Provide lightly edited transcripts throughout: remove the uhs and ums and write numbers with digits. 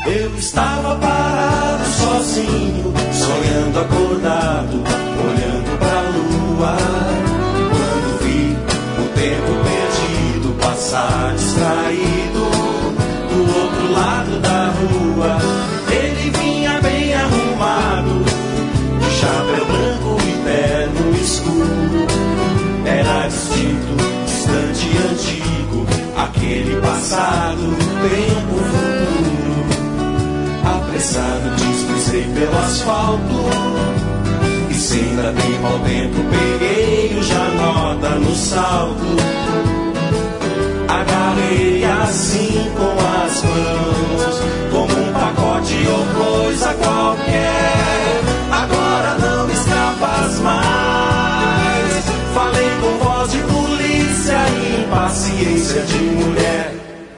Eu estava parado sozinho, sonhando acordado, olhando pra lua. Quando vi o tempo perdido passar distraído do outro lado da rua. Ele vinha bem arrumado, de chapéu branco e terno escuro. Era distinto, distante e antigo, aquele passado, tempo futuro. Apressado deslizei pelo asfalto e sem dar tempo ao tempo peguei o janota no salto. Agarrei assim com as mãos, como um pacote ou coisa qualquer. Agora não me escapas mais. Falei com voz de polícia e impaciência de mulher.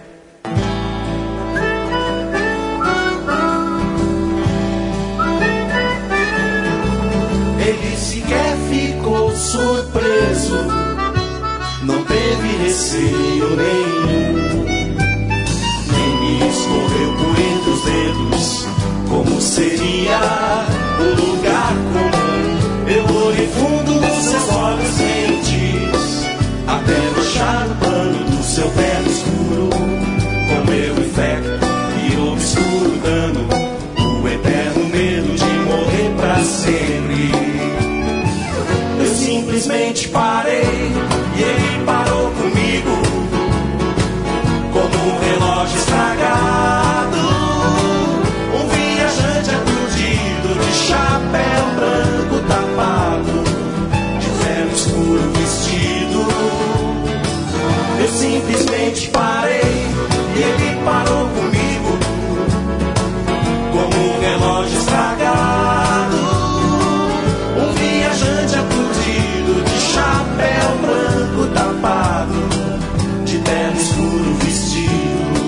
Ele sequer ficou surpreso, não teve receio nenhum, nem me escorreu por entre os dedos como seria um lugar comum. Eu olhei fundo nos seus olhos quentes, até manchar o pano do seu terno escuro. Com meu infecto e obscuro dano, o eterno medo de morrer pra sempre. Eu simplesmente parei e ele parou comigo, como um relógio estragado, um viajante aturdido, de chapéu branco tapado, de terno escuro vestido. Eu simplesmente parei e ele parou comigo, como um relógio estragado, um viajante aturdido, de chapéu branco tapado, de terno escuro vestido.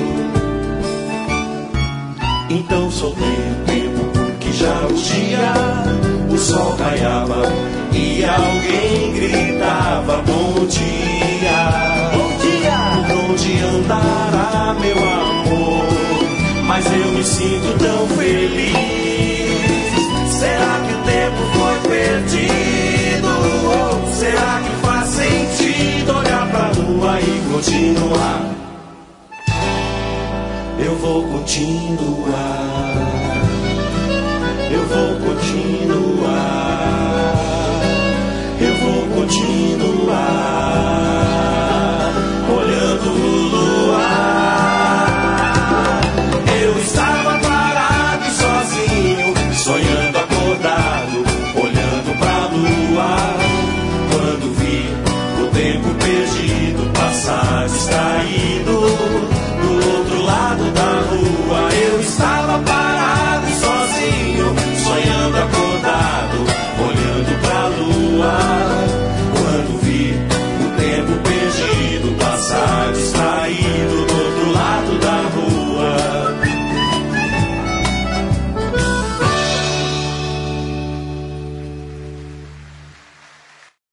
Então soltei o tempo porque já urgia, o sol raiava e alguém gritava bom dia. Bom dia! Por onde andará meu amor? Mas eu me sinto tão feliz. Será que o tempo foi perdido? Ou será que faz sentido olhar pra lua e continuar? Eu vou continuar. Eu vou continuar.